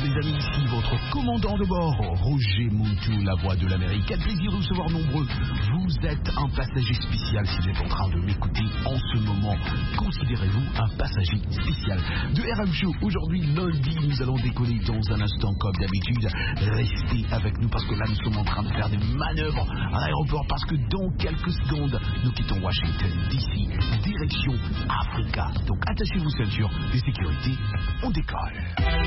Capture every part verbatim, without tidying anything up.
les amis, ici votre commandant de bord, Roger Muntu, la voix de l'Amérique. Quel plaisir de recevoir nombreux. Vous êtes un passager spécial si vous êtes en train de m'écouter en ce moment. Considérez-vous un passager spécial de R M Show. Aujourd'hui, lundi, nous allons décoller dans un instant comme d'habitude. Restez avec nous parce que là, nous sommes en train de faire des manœuvres à l'aéroport parce que dans quelques secondes, nous quittons Washington D C, direction Africa. Donc attachez vos ceintures de sécurité, on décolle.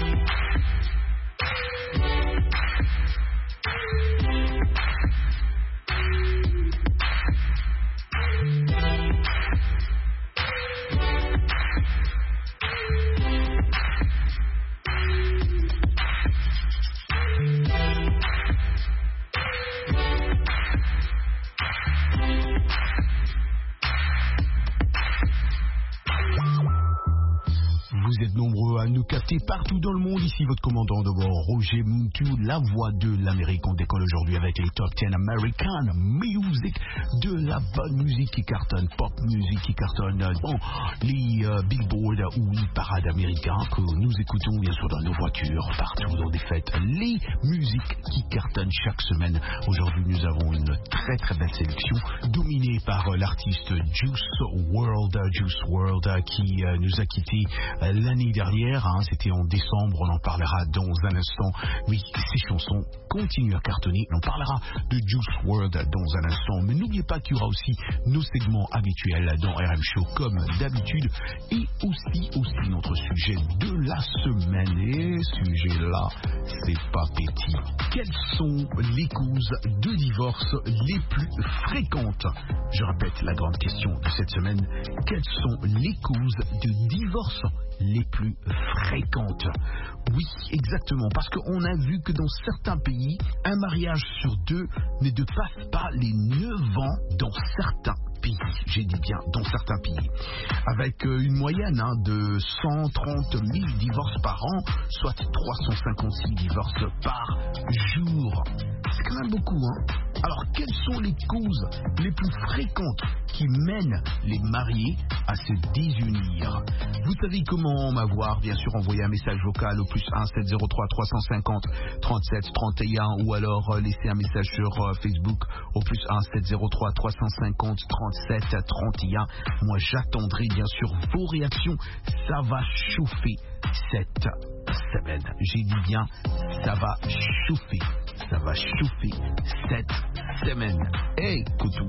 Vous êtes nombreux à nous capter partout dans le monde. Ici votre commandant de bord, Roger Muntu, la voix de l'Amérique. On décolle aujourd'hui avec les top dix American Music, de la bonne musique qui cartonne, pop music qui cartonne, bon, les euh, billboards ou les parades américains que nous écoutons bien sûr dans nos voitures, partout dans des fêtes, les musiques qui cartonnent chaque semaine. Aujourd'hui nous avons une très très belle sélection dominée par euh, l'artiste Juice world, Juice world euh, qui euh, nous a quittés euh, l'année dernière, hein, c'était en décembre, on en parlera dans un instant. Oui, ces chansons continuent à cartonner, on parlera de Juice world dans un instant, mais n'oubliez pas qu'il y aura aussi nos segments habituels dans R M Show comme d'habitude, et aussi, aussi notre sujet de la semaine, et ce sujet-là, c'est pas petit. Quelles sont les causes de divorce les plus fréquentes? Je répète la grande question de cette semaine, quelles sont les causes de divorce les plus fréquentes? Oui, exactement, parce qu'on a vu que dans certains pays, un mariage sur deux ne dépasse pas les neuf ans dans certains pays. J'ai dit bien, dans certains pays. Avec euh, une moyenne hein, de cent trente mille divorces par an, soit trois cent cinquante-six divorces par jour. C'est quand même beaucoup, hein? Alors, quelles sont les causes les plus fréquentes qui mènent les mariés à se désunir? Vous savez comment m'avoir, bien sûr, envoyer un message vocal au plus un sept zéro trois trois cent cinquante trente-sept trente et un ou alors euh, laisser un message sur euh, Facebook au plus un sept zéro trois trois cent cinquante trente-sept trente et un. Moi, j'attendrai bien sûr vos réactions. Ça va chauffer cette semaine. J'ai dit bien, ça va chauffer. Ça va chauffer cette semaine. Hey, Coutou!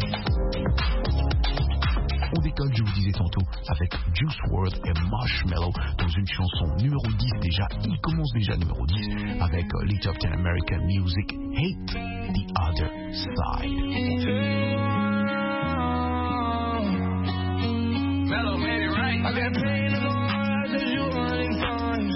On décolle, je vous disais tantôt, avec Juice world et Marshmello dans une chanson numéro dix déjà. Il commence déjà numéro dix avec euh, les top dix American Music, Hate the Other Side. Mellow made it right. I got pain in my eyes as you running times.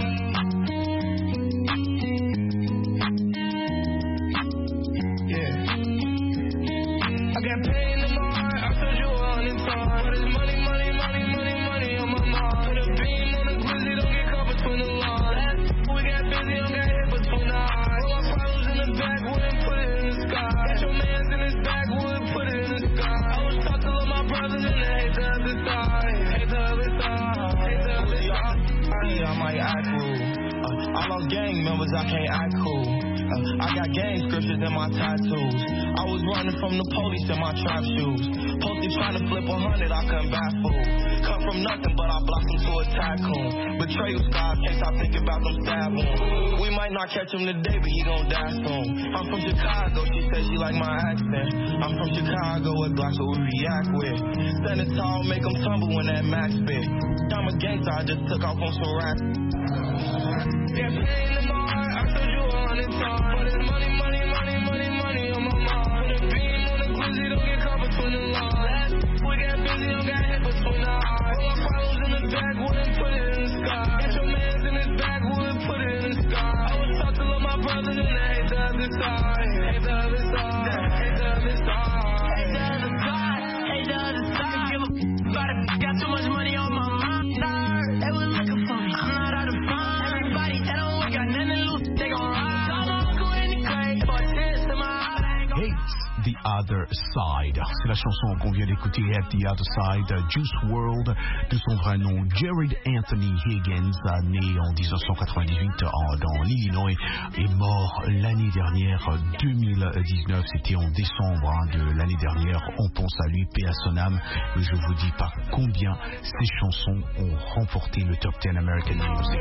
Yeah. I got pain in my heart after you running times. But it's money, money, money, money, money on my mind. Put a beam on the grizzly, don't get caught between the lines. We got busy, don't got hit between the eyes. All my problems in the back, wouldn't put it in the sky. Got your mans in his back, wouldn't put it in the sky. I was taught to love my brothers and they hate the other side. Hate the other side. Hate the other side. I might act rude. Uh, I lost gang members, I can't act cool. Uh, I got gang scriptures in my tattoos. I was running from the police in my trap shoes. Posted trying to flip a hundred, I couldn't back fool. Cut from nothing, but I blossomed to a tycoon. Betrayal scars, can't stop thinking about them stab wounds. We might not catch him today, but he gon' die soon. I'm from Chicago, she said she like my accent. I'm from Chicago, what blocks what we react with. Standing tall, make them tumble when that max spit. I'm a gangster, I just took off on some racks. Yeah, pain in my heart, I told you a hundred times. But it's money, money, money, money, money on my mind. Put a beam on the grizzly, don't get caught between the lines. We got busy, don't got hit between the eyes. All my problems in the back, wouldn't put it in the sky. Got your mans in his back, wouldn't put it in the sky. I was taught to love my brothers and they hate the other side. Hate the other side. Hate the other side. Hate the other side. Hate the other side. Give a f*** about it. Got too much money on my mind. They was looking for me. I'm not out of fun. Everybody that don't got nothing to lose. They gon' ride. I'm gon' go in the grave. For a chance to my eye. Hate The Other Side. C'est la chanson qu'on vient d'écouter, At the Other Side, Juice world, de son vrai nom, Jared Anthony Higgins, né en dix-neuf cent quatre-vingt-dix-huit en, dans l'Illinois, est mort l'année dernière, deux mille dix-neuf, c'était en décembre hein, de l'année dernière. On pense à lui, paix à son âme, mais je vous dis pas combien ces chansons ont remporté le Top dix American Music.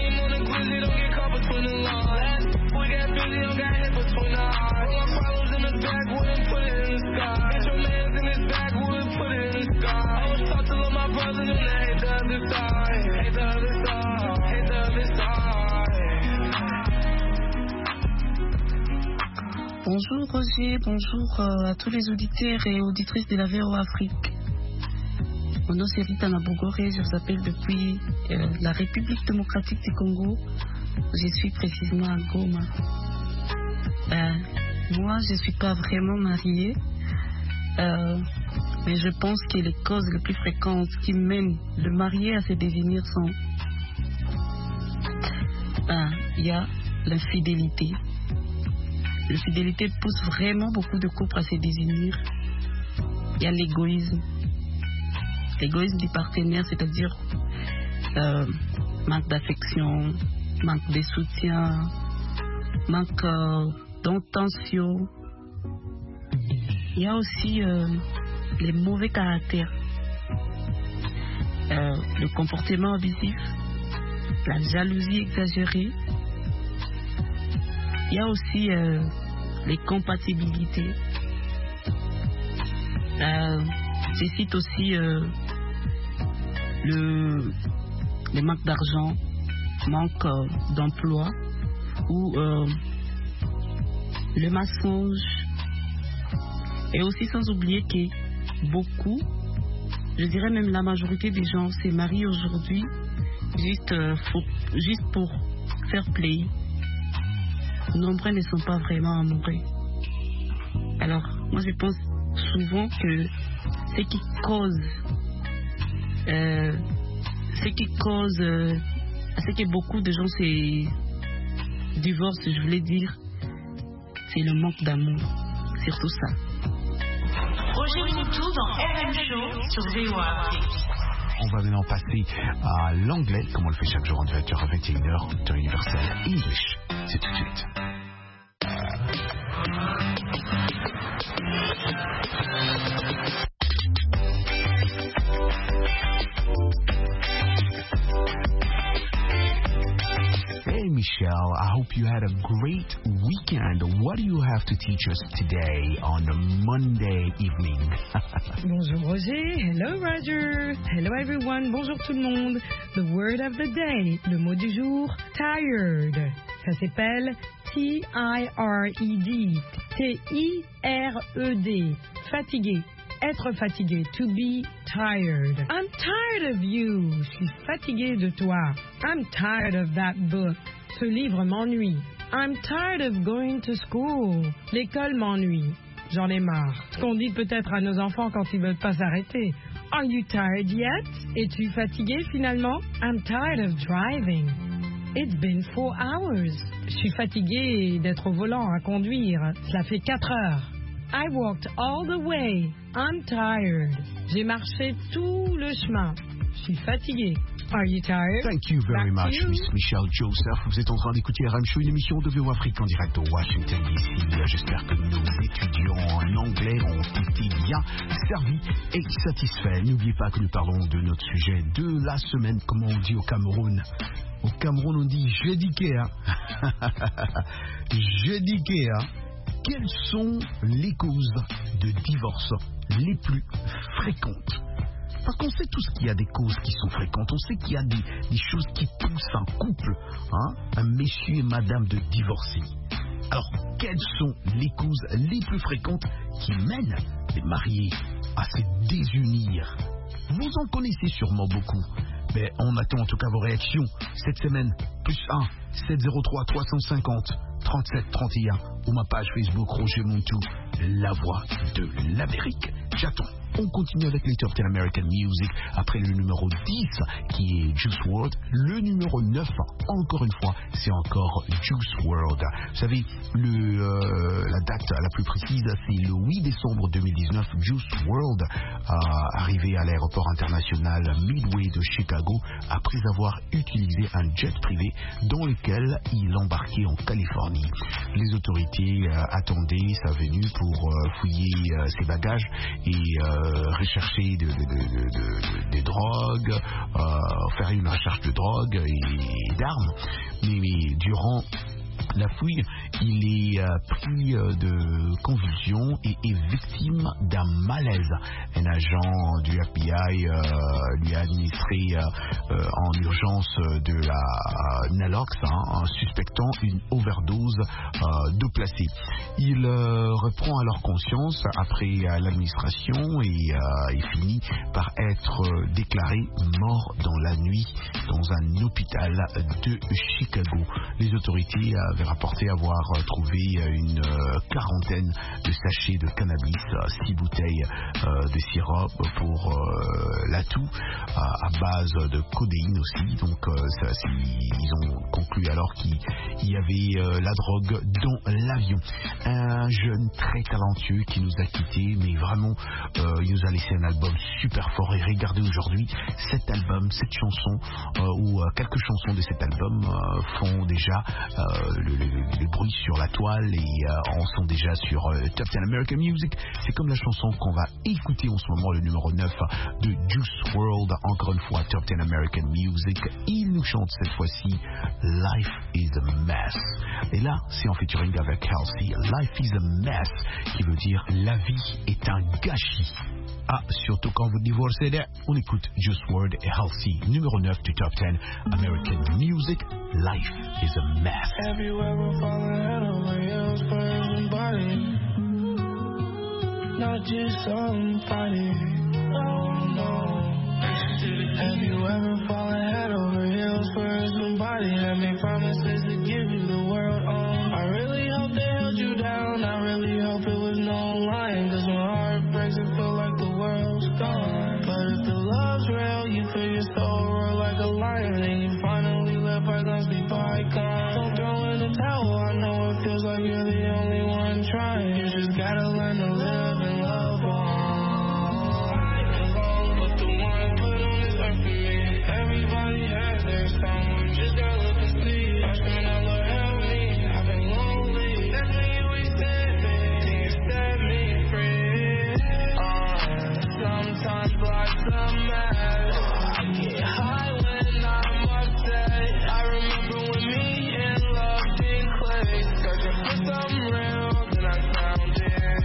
Bonjour Roger, bonjour euh, à tous les auditeurs et auditrices de la V O Afrique. Mon nom c'est Rita Nabogoré, je vous appelle depuis euh, la République démocratique du Congo. Je suis précisément à Goma. Euh, moi, je ne suis pas vraiment mariée, euh, mais je pense que les causes les plus fréquentes qui mènent le marié à se désunir sont... Il y a l'infidélité. L'infidélité pousse vraiment beaucoup de couples à se désunir. Il y a l'égoïsme. L'égoïsme du partenaire, c'est-à-dire euh, manque d'affection, manque de soutien, manque euh, d'intention. Il y a aussi euh, les mauvais caractères, euh, le comportement abusif, la jalousie exagérée. Il y a aussi euh, les compatibilités. Euh, je cite aussi euh, le, le manque d'argent, manque euh, d'emploi ou euh, le mensonge. Et aussi sans oublier que beaucoup, je dirais même la majorité des gens se marient aujourd'hui juste, euh, pour, juste pour faire play. Nombreux ne sont pas vraiment amoureux. Alors, moi je pense souvent que ce qui cause, euh, ce qui cause, euh, ce que beaucoup de gens se divorcent, je voulais dire, c'est le manque d'amour. Surtout ça. Roger Moutou dans R M Show sur V O A. On va maintenant passer à l'anglais, comme on le fait chaque jour en vingt heures à vingt et une heures, dans Universal English. C'est tout de suite. Hey Michelle, I hope you had a great weekend. What do you have to teach us today on a Monday evening? Bonjour Roger, hello Roger, hello everyone, bonjour tout le monde. The word of the day, le mot du jour, tired. Ça s'appelle T I R E D, T I R E D, fatigué, être fatigué, to be tired. I'm tired of you, je suis fatigué de toi. I'm tired of that book, ce livre m'ennuie. I'm tired of going to school, l'école m'ennuie. J'en ai marre. Ce qu'on dit peut-être à nos enfants quand ils veulent pas s'arrêter. Are you tired yet? Es-tu fatigué finalement? I'm tired of driving. It's been four hours. Je suis fatigué d'être au volant à conduire. Cela fait quatre heures. I walked all the way. I'm tired. J'ai marché tout le chemin. Je suis fatigué. Are you tired? Thank you very Back much, to you. Miss Michelle Joseph. Vous êtes en train d'écouter R M Show, une émission de V O Afrique en direct de Washington D C. J'espère que nos étudiants en anglais ont été bien servis et satisfaits. N'oubliez pas que nous parlons de notre sujet de la semaine, comme on dit au Cameroun. Au Cameroun, on dit jeudi-qué, hein. Jeudi-qué, hein. Quelles sont les causes de divorce les plus fréquentes? Parce qu'on sait tous qu'il y a des causes qui sont fréquentes. On sait qu'il y a des, des choses qui poussent un couple, hein, un monsieur et madame de divorcer. Alors, quelles sont les causes les plus fréquentes qui mènent les mariés à se désunir? Vous en connaissez sûrement beaucoup. Mais on attend en tout cas vos réactions cette semaine. Plus un sept zéro trois trois cent cinquante trente-sept trente et un ou ma page Facebook Roger Moutou, la voix de l'Amérique. J'attends. On continue avec les Top dix American Music après le numéro dix qui est Juice world. Le numéro neuf, encore une fois, c'est encore Juice world. Vous savez, le, euh, la date la plus précise, c'est le huit décembre deux mille dix-neuf. Juice world a arrivé à l'aéroport international Midway de Chicago après avoir utilisé un jet privé dans lequel il embarquait en Californie. Les autorités euh, attendaient sa venue pour euh, fouiller euh, ses bagages et euh, rechercher de, de, de, de, de, des drogues, euh, faire une recherche de drogue et, et d'armes. Mais, mais durant la fouille, il est euh, pris euh, de convulsions et est victime d'un malaise. Un agent du F B I euh, lui a administré euh, euh, en urgence de la euh, Nalox, hein, suspectant une overdose euh, d'eau placée. Il euh, reprend alors conscience après euh, l'administration et euh, il finit par être euh, déclaré mort dans la nuit dans un hôpital de Chicago. Les autorités avaient rapporté avoir euh, trouvé une euh, quarantaine de sachets de cannabis, euh, six bouteilles euh, de sirop pour euh, l'atout à, à base de codéine aussi. Donc euh, ça, ils ont conclu alors qu'il y avait euh, la drogue dans l'avion. Un jeune très talentueux qui nous a quittés, mais vraiment euh, il nous a laissé un album super fort. Et regardez aujourd'hui cet album, cette chanson euh, ou euh, quelques chansons de cet album euh, font déjà euh, le, le, le bruit sur la toile et euh, on sent déjà sur euh, Top dix American Music. C'est comme la chanson qu'on va écouter en ce moment, le numéro neuf de Juice world. Encore une fois, Top dix American Music. Il nous chante cette fois-ci Life is a Mess. Et là, c'est en featuring avec Halsey. Life is a Mess, qui veut dire la vie est un gâchis. Ah, surtout quand vous divorcez, on écoute Juice world et Halsey, numéro neuf du Top dix American Music. Life is a mess. Everywhere we're falling head over heels for somebody, not just somebody. Oh no. Everywhere we're falling head over heels for somebody that made promises to give you the world. Oh, I really hope they held you down. I really hope it was no lying. 'Cause when heart breaks, it feel like the world's gone. But if the love's real, you feel your soul roar like a lion, and you finally let bygones be bygones. Don't throw in the towel. I know it feels like you're the only one trying. You just gotta learn to live and love on. I belong, but the one put on this earth for me. Everybody has their someone. Just gotta look and see. I spend all Lord help me. I've been lonely. That's when you always said me. Can you set me free? Uh, sometimes life's a mess. I get high when I'm upset. I remember when me and love did click. Searching for something real, then I found it.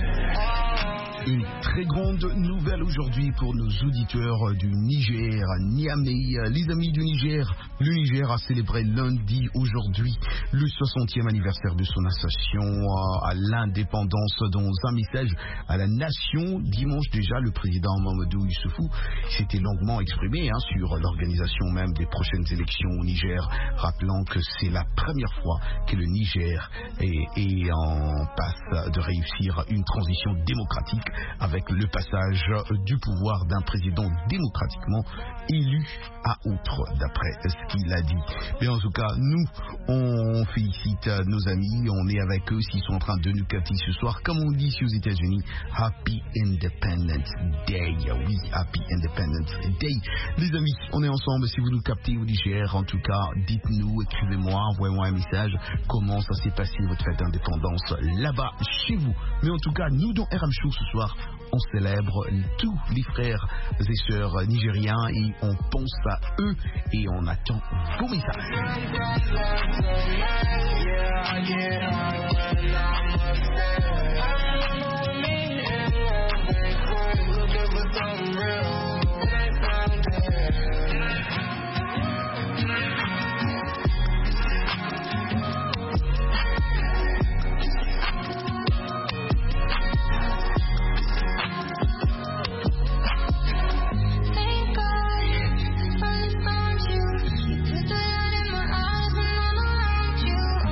Oh. Une très grande nouvelle aujourd'hui pour nos auditeurs du Niger, Niamey. Les amis du Niger, le Niger a célébré lundi, aujourd'hui, le soixantième anniversaire de son association à l'indépendance. Dans un message à la nation, dimanche déjà, le président Mamadou Issoufou s'était longuement exprimé hein, sur l'organisation même des prochaines élections au Niger, rappelant que c'est la première fois que le Niger est, est en passe de réussir une transition démocratique avec le passage du pouvoir d'un président démocratiquement élu à autre, d'après ce qu'il a dit. Mais en tout cas, nous, on félicite nos amis, on est avec eux s'ils sont en train de nous capter ce soir. Comme on dit ici aux États-Unis, Happy Independence Day. Oui, Happy Independence Day. Les amis, on est ensemble. Si vous nous captez au Niger, en tout cas, dites-nous, écrivez-moi, envoyez-moi un message. Comment ça s'est passé votre fête d'indépendance là-bas, chez vous. Mais en tout cas, nous, dans R M Show ce soir, on célèbre tous les frères et sœurs nigériens et on pense à eux et on attend vos messages. You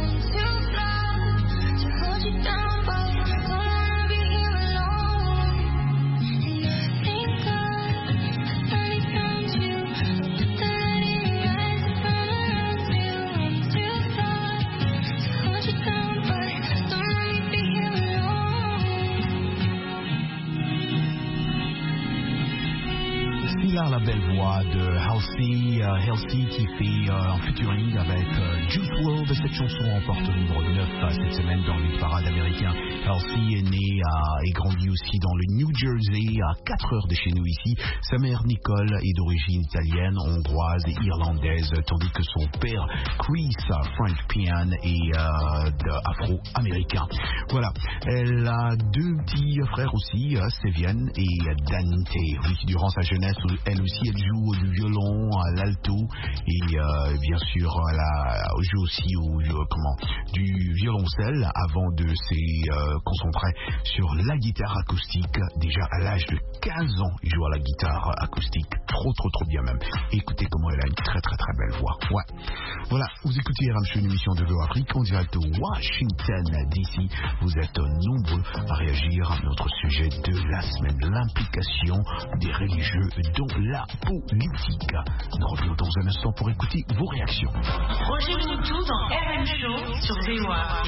très belle voix de Halsey, euh, Halsey qui fait euh, un featuring avec euh, Juice world. Cette chanson remporte le numéro neuf euh, cette semaine dans les parades américains. Halsey est né euh, et grandi aussi dans le New Jersey, à quatre heures de chez nous ici. Sa mère Nicole est d'origine italienne, hongroise et irlandaise, tandis que son père Chris, Frank Pian, est euh, afro-américain. Voilà, elle a deux petits frères aussi, euh, Sevian et Dante. Oui, durant sa jeunesse, elle aussi, elle joue du violon, à l'alto et euh, bien sûr, elle a joue aussi au, euh, comment, du violoncelle avant de se euh, concentrer sur la guitare acoustique. Déjà à l'âge de quinze ans, il joue à la guitare acoustique. Trop, trop, trop bien même. Et écoutez comment elle a une très, très, très belle voix. Ouais. Voilà, vous écoutez R M C, une émission de Voix Afrique en direct de Washington D C. Vous êtes nombreux à réagir à notre sujet de la semaine, l'implication des religieux dans la politique. Nous revenons dans un instant pour écouter vos réactions. Roger Moutou dans R M Show sur V O A.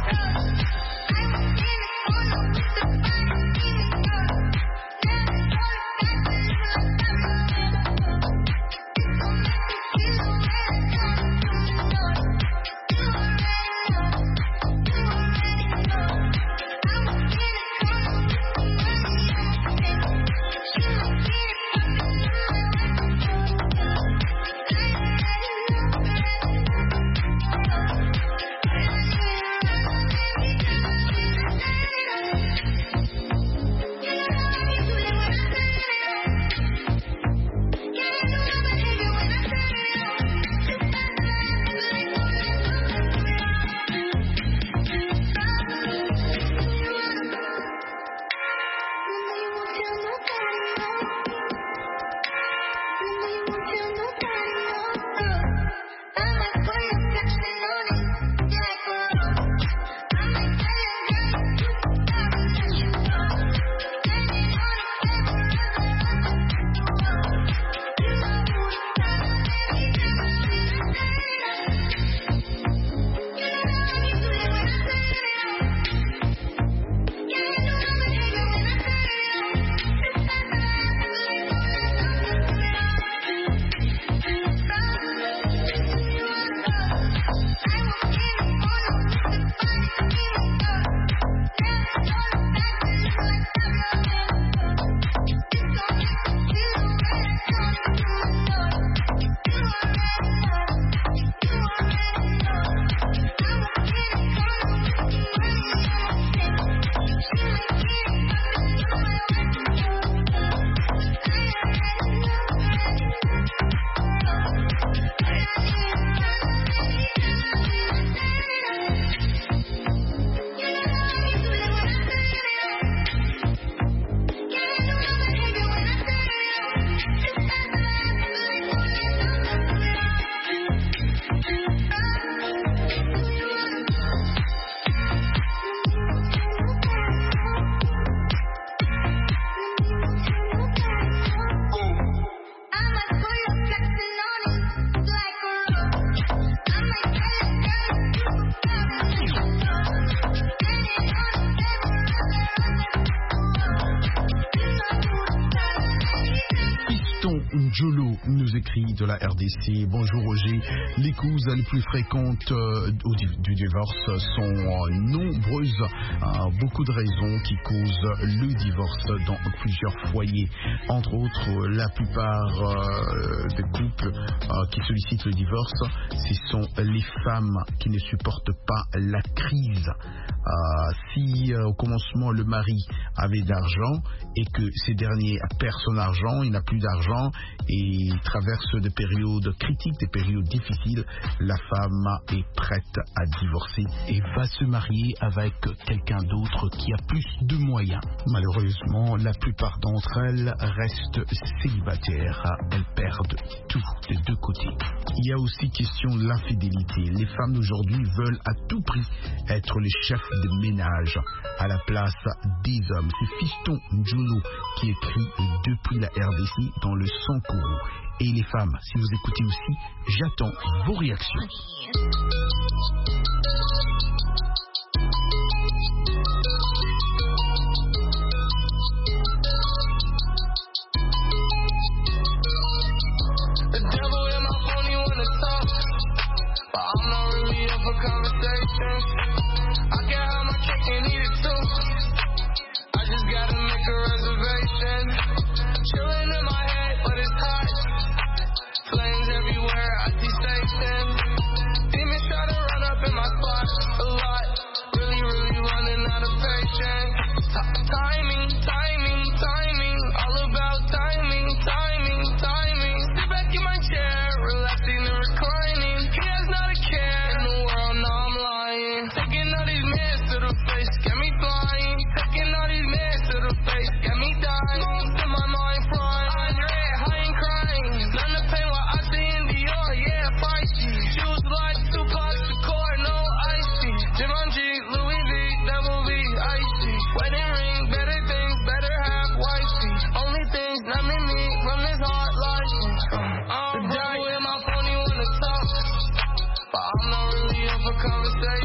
Jolo nous écrit de la R D C. Bonjour Roger. Les causes les plus fréquentes euh, du divorce sont euh, nombreuses. Euh, beaucoup de raisons qui causent le divorce dans plusieurs foyers. Entre autres, la plupart euh, des couples euh, qui sollicitent le divorce, ce sont les femmes qui ne supportent pas la crise. Euh, si euh, au commencement le mari avait d'argent et que ces derniers perd son argent, il n'a plus d'argent et traverse des périodes critiques, des périodes difficiles, la femme est prête à divorcer et va se marier avec quelqu'un d'autre qui a plus de moyens. Malheureusement, la plupart d'entre elles restent célibataires. Elles perdent tout des deux côtés. Il y a aussi question de l'infidélité. Les femmes d'aujourd'hui veulent à tout prix être les chefs de ménage à la place des hommes. C'est Fiston Njolo qui écrit depuis la R D C dans le Sankoro. Et les femmes, si vous écoutez aussi, j'attends vos réactions.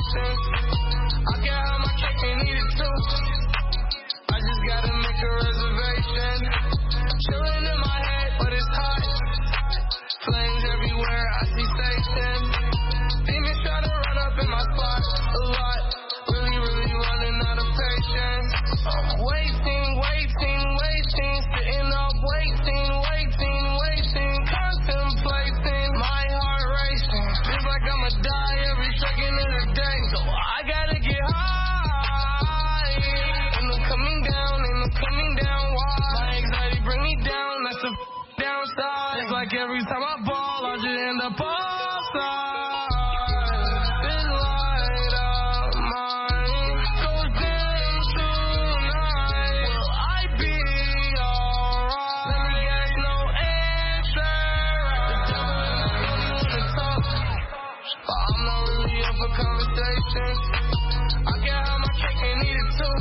patience. I can have my cake and eat it too. I just gotta make a reservation. Chillin' in my head, but it's hot. Flames everywhere, I see Satan. Demons try to run up in my spot a lot. Really, really running out of patience. I'm waiting, waiting, waiting. Sitting up, waiting, waiting, waiting. Contemplating, my heart racing. Feels like I'ma die every second of the day. So I gotta get high. And I'm coming down, and I'm coming down. Why? My anxiety bring me down, that's the downside. It's like every time I ball, I just end up outside. This light of mine goes dim tonight. Will I be alright? Let me get no answer. The devil and I really wanna talk, but I'm not really up for conversation. I can have my cake and eat it too.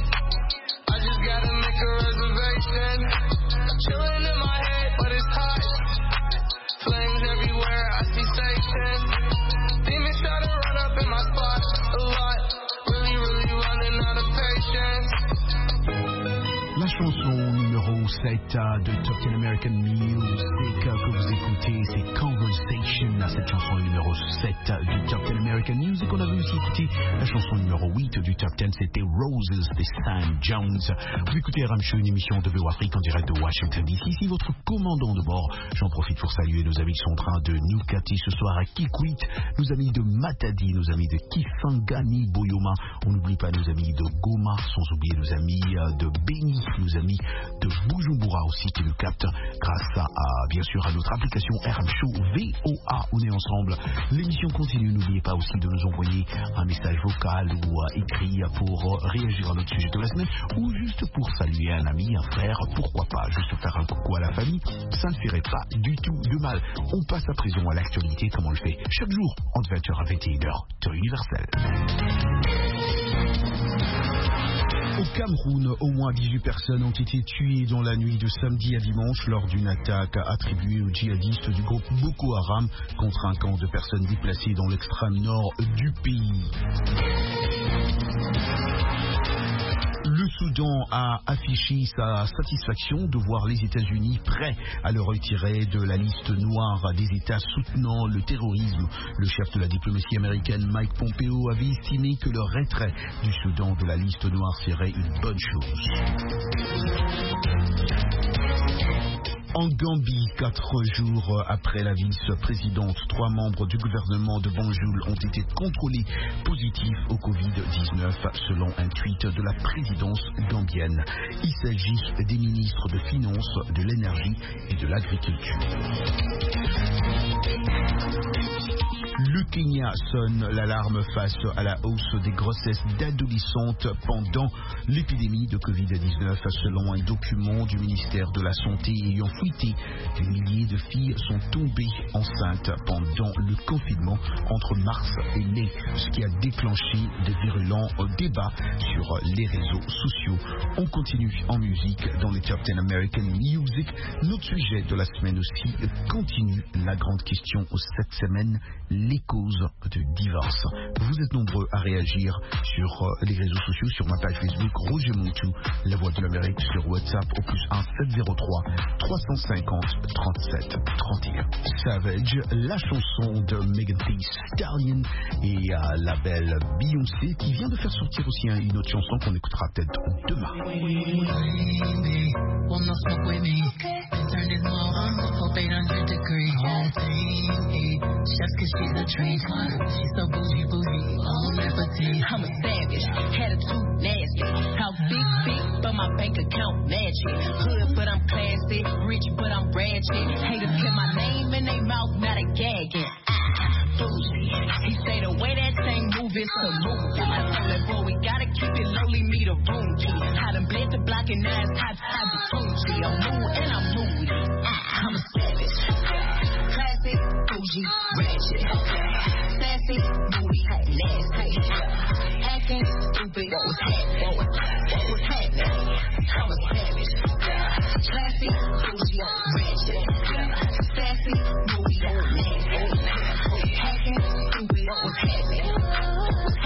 I just gotta make a reservation. Chillin' in my head, but it's hot. Flames everywhere, I see Satan. Demons try to run up in my spot a lot. Really, really running out of patience. La chanson numéro sept de Top dix American Music que vous écoutez, c'est Conversation. Cette chanson numéro sept du Top dix American Music. On avait aussi écouté la chanson numéro huit du Top dix, c'était Roses de Sam Jones. Vous écoutez R M Show, une émission de V O Afrique en direct de Washington D C. Ici votre commandant de bord. J'en profite pour saluer nos amis qui sont en train de nous capter ce soir à Kikwit, nos amis de Matadi, nos amis de Kisangani, Boyoma. On n'oublie pas nos amis de Goma, sans oublier nos amis de Beni, nos amis de Bujumbura aussi qui nous captent grâce à, à bien sûr à notre application R M Show V O A. On est ensemble, l'émission continue. N'oubliez pas aussi de nous envoyer un message vocal ou euh, écrit pour euh, réagir à notre sujet de la semaine ou juste pour saluer un ami, un frère, pourquoi pas juste faire un coucou à la famille, ça ne ferait pas du tout de mal. On passe à présent à l'actualité comme on le fait chaque jour entre vingt heures à vingt et une heures sur Universel. Au Cameroun, au moins dix-huit personnes ont été tuées dans la nuit de samedi à dimanche lors d'une attaque attribuée aux djihadistes du groupe Boko Haram contre un camp de personnes déplacées dans l'extrême nord du pays. Le Soudan a affiché sa satisfaction de voir les États-Unis prêts à le retirer de la liste noire des États soutenant le terrorisme. Le chef de la diplomatie américaine, Mike Pompeo, avait estimé que le retrait du Soudan de la liste noire serait une bonne chose. En Gambie, quatre jours après la vice-présidente, trois membres du gouvernement de Banjul ont été contrôlés positifs au covid dix-neuf selon un tweet de la présidence gambienne. Il s'agit des ministres de Finances, de l'Énergie et de l'Agriculture. Le Kenya sonne l'alarme face à la hausse des grossesses d'adolescentes pendant l'épidémie de covid dix-neuf. Selon un document du ministère de la Santé ayant fuité, des milliers de filles sont tombées enceintes pendant le confinement entre mars et mai, ce qui a déclenché de virulents débats sur les réseaux sociaux. On continue en musique dans les Top dix American Music. Notre sujet de la semaine aussi continue la grande question cette semaine, les causes de divorce. Vous êtes nombreux à réagir sur les réseaux sociaux, sur ma page Facebook Roger Montou, La Voix de l'Amérique, sur WhatsApp au plus un sept zéro trois trois cent cinquante trente-sept trente et un. Savage, la chanson de Megan Thee Stallion et euh, la belle Beyoncé qui vient de faire sortir aussi hein, une autre chanson qu'on écoutera peut-être demain. Just cause she's a train she's so bougie, bougie, on nepotism. I'm a savage, attitude nasty. How big, big, but my bank account matching. Hood, but I'm classy. Rich, but I'm ratchet. Haters get my name in their mouth, not a gagging. Ah, bougie. He say the way that thing move is a move. I told that boy we gotta keep it lowly, me the room key. I done bled the block and now it's hot, hot, the Fuji. I'm mood and I'm moody. Ah, I'm a savage. Classy, bougie, ratchet, sassy, moody, nasty, acting stupid. What was happening? What was, what was happening? I was savage. Classy, bougie, ratchet, sassy, moody, nasty, acting stupid. What was happening?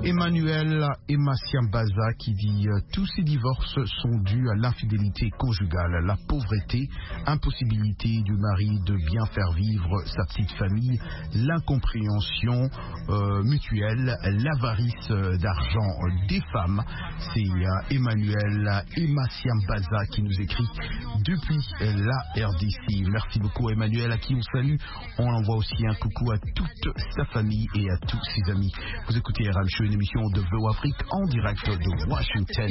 Emmanuel Emassiambaza qui dit euh, tous ces divorces sont dus à l'infidélité conjugale, la pauvreté, impossibilité du mari de bien faire vivre sa petite famille, l'incompréhension euh, mutuelle, l'avarice euh, d'argent euh, des femmes. C'est euh, Emmanuel Emassiambaza qui nous écrit depuis euh, la R D C. Merci beaucoup Emmanuel, à qui on salue. On envoie aussi un coucou à toute sa famille et à tous ses amis. Vous écoutez R M Show, une émission de V O Afrique en direct de Washington.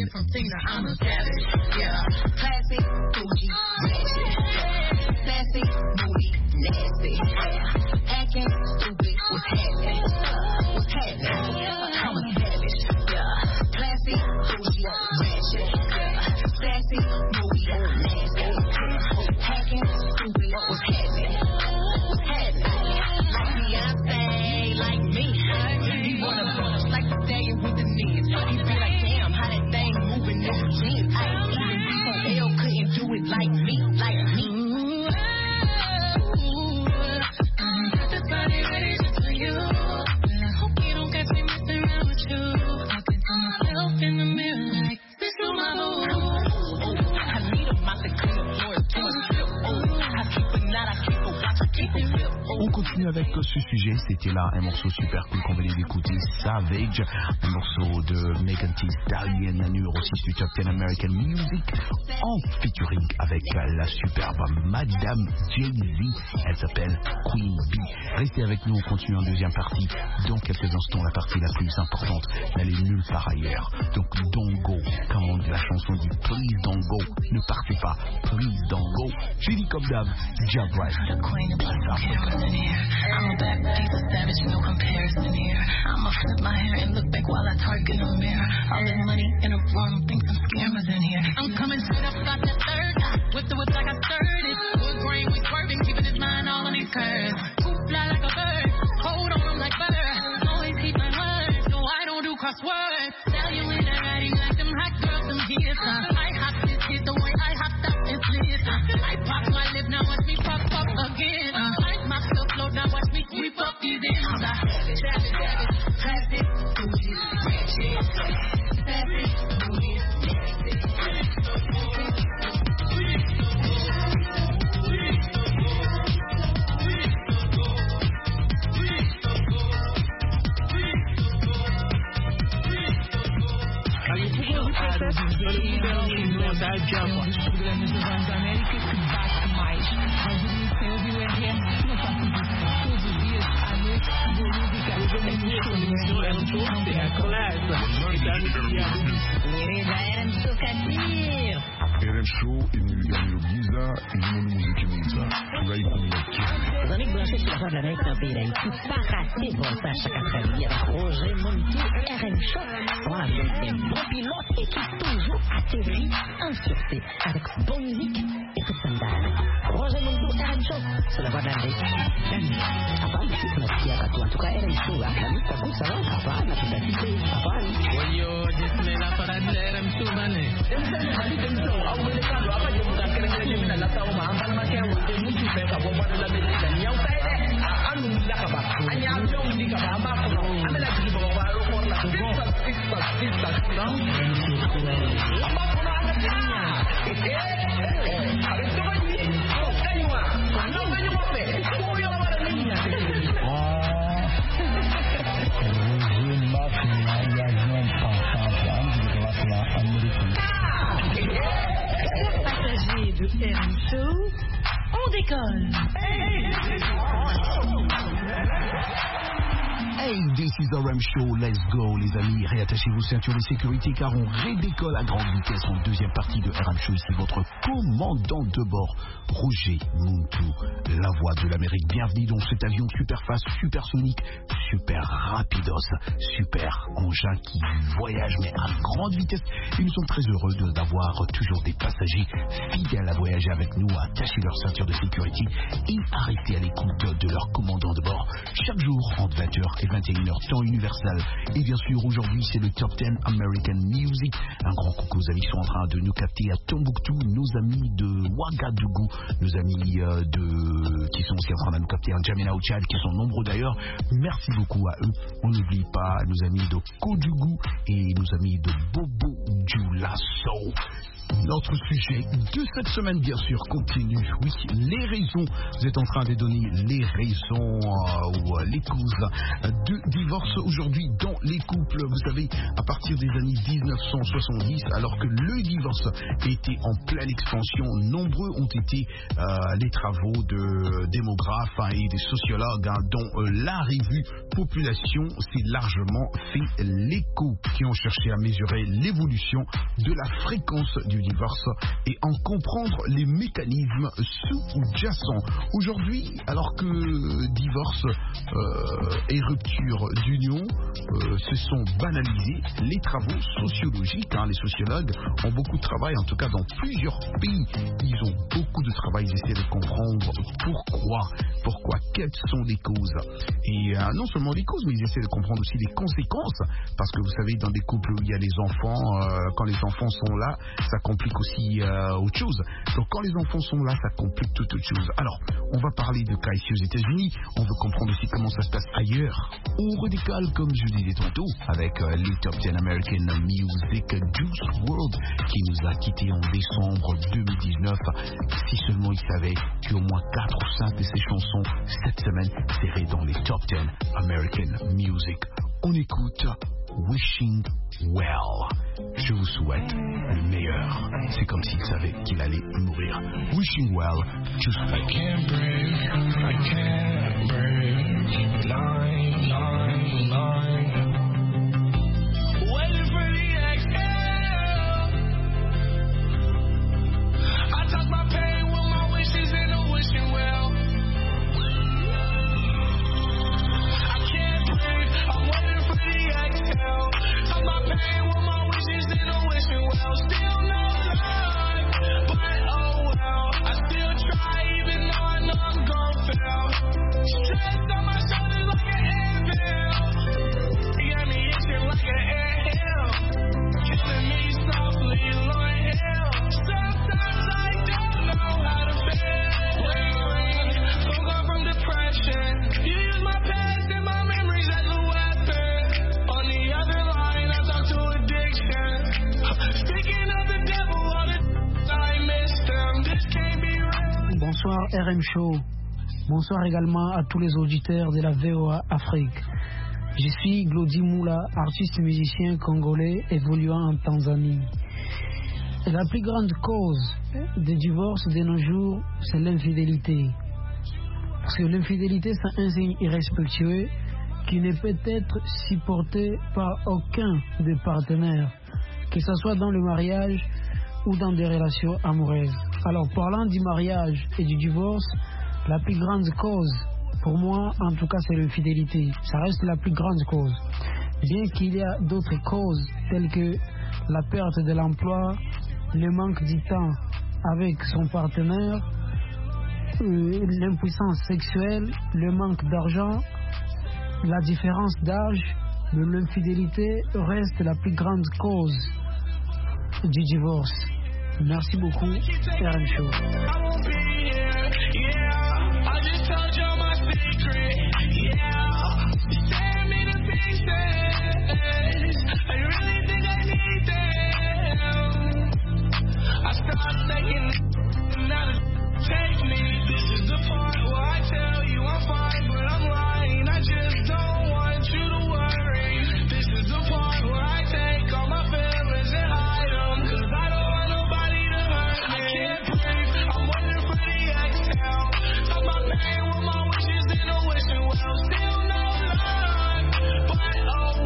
Like me, like me. Ooh, ooh, I'm just body ready for you. And I hope you don't catch me messing around with you. I can see myself in the mirror like this is my boo. I need a mop to clean the floor to a strip. Oh, I keep it not, I keep it watch, I keep it real. On continue avec ce sujet, c'était là un morceau super cool qu'on venait d'écouter, Savage, un morceau de Megan Thee Stallion, numéro six du Top dix American Music, en featuring avec la superbe Madame Jay-Z, elle s'appelle Queen Bee. Restez avec nous, on continue en deuxième partie, dans quelques instants la partie la plus importante, elle est nulle part ailleurs, donc don't go, comme la chanson dit, please don't go, ne partez pas, please don't go, j'ai dit comme d'hab, Jab Right. I'm a bad piece of savage, no comparison here. I'ma flip my hair and look back while I target in the mirror. All this money in a wrong, think some scammers in here. I'm coming straight up out that third. Whip the whip like I stirred it. Wood grain, we swerving, keeping his mind all on these curves. Poop fly like a bird, hold on him like butter. Always keep my word, so I don't do crosswords. Tell you in the writing like them hot girls, them gears. I hop this hit the way I hopped up this list. I pop my lip, now watch me pop up again. Now watch me sweep up these ends. Savage, savage, savage, classic, bougie, ratchet, savage, bougie, R M Show Emiliano Giza e Mono Musica Ray Kumaki. Vonique Blanchet sur la voix de l'Amérique d'un pays d'Haïti, pas raté voltage chaque après-midi avec Roger Montou, R M Show. Voilà, c'est un bon pilote et qui toujours atterrit en sûreté avec bonne musique et toute sandale. Roger Montou, R M Show sur la voix de l'Amérique. Apaan sih tunasikia katu antuka R M Show lah, kami takut salah apaan atau tadi apaan? Woyo, jisme la parade de R M Show bane. Hadi dem show, au mereka apa je bukan kira-kira dia minta latau mah, apa nama kau? Dia mesti mereka buat pada dalam dan yang saya deh, anu lah kabar. Hanya aku yang di kabar apa aku, anda lagi di bawah baru korang lah. Sisa, sisa, sisa, sisa. Apa pun anda punya. Eh, eh, ada tu kan ni? Oh, kayu ah. Anda kayu apa? Kau yang ada ni ni. Ah, je m'appelle Yajan Pansan, je m'appelle Américain. Passagers de R M Show, on décolle. Hey, this is R M Show, let's go les amis, réattachez vos ceintures de sécurité car on redécolle à grande vitesse en deuxième partie de R M Show. Ici votre commandant de bord, Roger Montou, la voix de l'Amérique. Bienvenue dans cet avion super fast, supersonique, super rapidos, super engin qui voyage mais à grande vitesse. Et nous sommes très heureux de, d'avoir toujours des passagers fidèles à voyager avec nous, à attacher leur ceinture de sécurité et à rester à l'écoute de leur commandant de bord chaque jour entre vingt heures et vingt vingt et une heures, temps universel. Et bien sûr, aujourd'hui, c'est le Top dix American Music. Un grand coucou aux amis qui sont en train de nous capter à Tombouctou, nos amis de Ouagadougou, nos amis euh, de... qui sont aussi en train de nous capter en N'Djamena au Tchad, qui sont nombreux d'ailleurs. Merci beaucoup à eux. On n'oublie pas nos amis de Kodjougou et nos amis de Bobo Dioulasso. Notre sujet de cette semaine, bien sûr, continue. Oui, les raisons. Vous êtes en train de donner les raisons euh, ou euh, les causes de divorce aujourd'hui dans les couples. Vous savez, à partir des années dix-neuf cent soixante-dix, alors que le divorce était en pleine expansion, nombreux ont été euh, les travaux de démographes hein, et des sociologues hein, dont euh, la revue Population s'est largement fait l'écho, qui ont cherché à mesurer l'évolution de la fréquence du divorce et en comprendre les mécanismes sous-jacents. Aujourd'hui, alors que divorce euh, et rupture d'union euh, se sont banalisés, les travaux sociologiques, hein, les sociologues ont beaucoup de travail, en tout cas dans plusieurs pays, ils ont beaucoup de travail, ils essaient de comprendre pourquoi, pourquoi, quelles sont les causes. Et euh, non seulement les causes, mais ils essaient de comprendre aussi les conséquences, parce que vous savez, dans des couples où il y a les enfants, euh, quand les enfants sont là, ça complique aussi euh, autre chose. Donc quand les enfants sont là, ça complique toute autre chose. Alors, on va parler de cas ici aux États-Unis. On veut comprendre aussi comment ça se passe ailleurs. On redécale, comme je disais tantôt, avec euh, les Top dix American Music Juice world qui nous a quittés en décembre deux mille dix-neuf. Si seulement ils savaient qu'au moins quatre ou cinq de ces chansons cette semaine seraient dans les Top dix American Music. On écoute Wishing Well. Je vous souhaite le meilleur. C'est comme s'il savait qu'il allait mourir. Wishing well, just I can't breathe, I can't breathe. Line, line, line. Waiting for the exhale. I toss my pain with my wishes in a wishing well. I can't breathe, I'm waiting for the exhale. Toss my pain with my wishes in a wishing well. Still no love, but oh well. I still try even though I know I'm gon' fail. Stress on my shoulders like an anvil. You got me itching like an anthill. Killing me softly, Lord hell. Sometimes I don't know how to feel. Lately, woke up from depression. You use my past and my memories as a weapon. On the other line, I talk to addiction. Speaking of the devil, all the I missed them. This can't be real. Bonsoir R M Show. Bonsoir également à tous les auditeurs de la V O A Afrique. Je suis Glody Moula, artiste et musicien congolais évoluant en Tanzanie. Et la plus grande cause des divorces de nos jours, c'est l'infidélité. Parce que l'infidélité, c'est un signe irrespectueux qui ne peut être supporté par aucun des partenaires, que ce soit dans le mariage ou dans des relations amoureuses. Alors, parlant du mariage et du divorce, la plus grande cause, pour moi, en tout cas, c'est l'infidélité. Ça reste la plus grande cause. Bien qu'il y a d'autres causes, telles que la perte de l'emploi, le manque du temps avec son partenaire, euh, l'impuissance sexuelle, le manque d'argent, la différence d'âge, mais l'infidélité reste la plus grande cause du divorce. Merci beaucoup, R M Show. Take me, this is the part where I tell you I'm fine, but I'm lying. I just don't want you to worry. This is the part where I take all my feelings and hide them, cause I don't want nobody to hurt me. I can't breathe, I'm waiting for the exhale. Talk my pain with my wishes in a wishing well. Still no love, but oh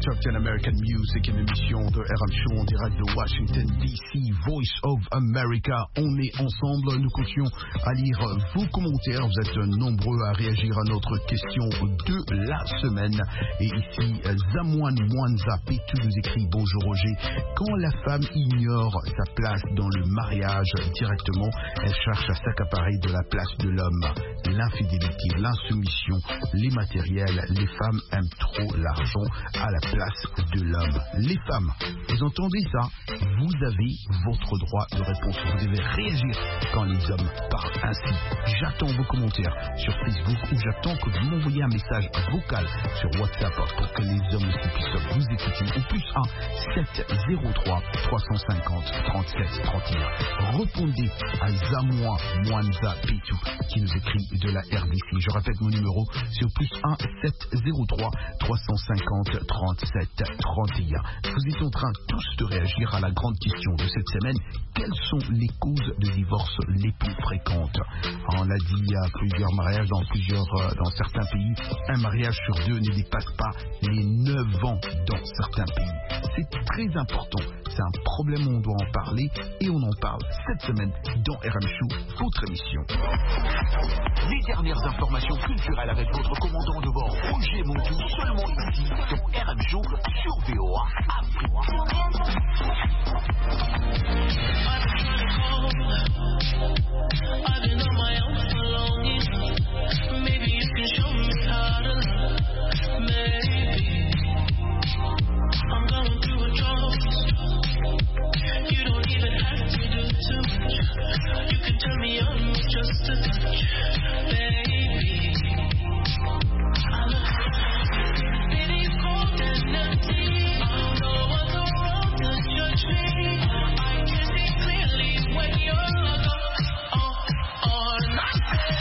Top dix American Music, une émission de R M Show en direct de Washington D C, Voice of America. On est ensemble, nous continuons à lire vos commentaires. Vous êtes nombreux à réagir à notre question de la semaine. Et ici, Zamouane Mwanza Pétu nous écrit: bonjour Roger, quand la femme ignore sa place dans le mariage directement, elle cherche à s'accaparer de la place de l'homme. L'infidélité, l'insoumission, les matériels, les femmes aiment trop l'argent à la place de l'homme. Les femmes, vous entendez ça? Vous avez votre droit de réponse. Vous devez réagir quand les hommes parlent ainsi. J'attends vos commentaires sur Facebook ou j'attends que vous m'envoyiez un message vocal sur WhatsApp pour que les hommes aussi puissent vous écouter. Au plus un sept zéro trois trois cent cinquante trente-sept trente et un. Répondez à Zamoua Mwanza Pétu qui nous écrit de la R D C. Je répète mon numéro, c'est au plus un sept zéro trois trois cent cinquante trente-sept trente et un. Vous êtes en train tous de réagir à la grande question de cette semaine: quelles sont les causes de divorce les plus fréquentes? On l'a dit, il y a plusieurs mariages dans plusieurs, dans certains pays. Un mariage sur deux ne dépasse pas les neuf ans dans certains pays. C'est très important. C'est un problème, on doit en parler et on en parle cette semaine dans R M Show, votre émission. Les dernières informations culturelles avec votre commandant de bord Roger Montou, seulement ici dans R M Show sur V O A Afrique. I've been on my own for long. Maybe you can show me how to love. Maybe I'm going through a drought. You don't even have to do too much. You can turn me on with just a touch, baby. I look around, it is cold and empty. No one's around to judge me. I can see clearly when you're gone. On my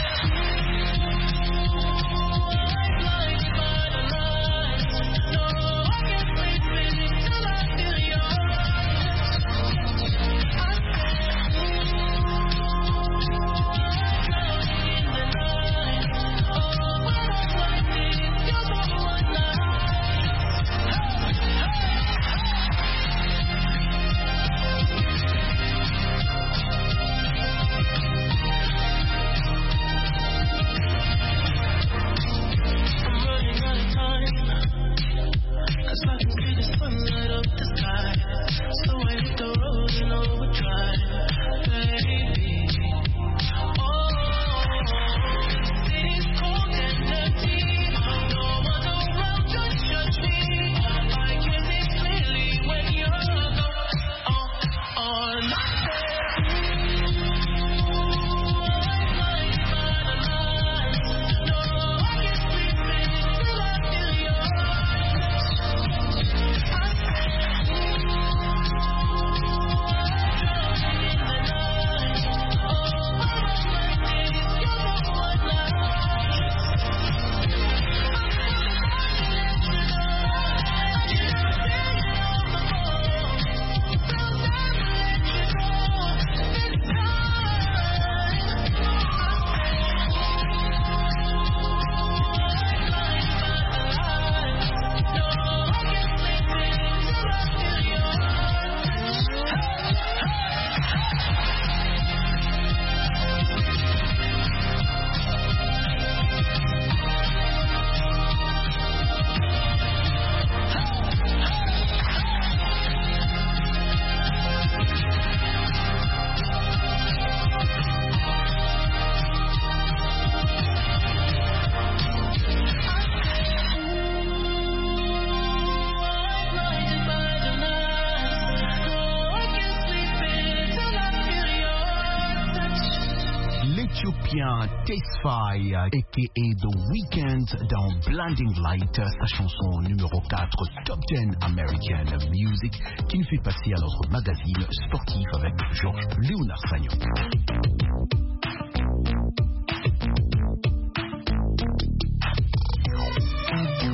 Tesfaye, a k a. The Weeknd dans Blinding Light, sa chanson numéro quatre, Top dix American Music, qui nous fait passer à notre magazine sportif avec Georges Léonard Sagnon.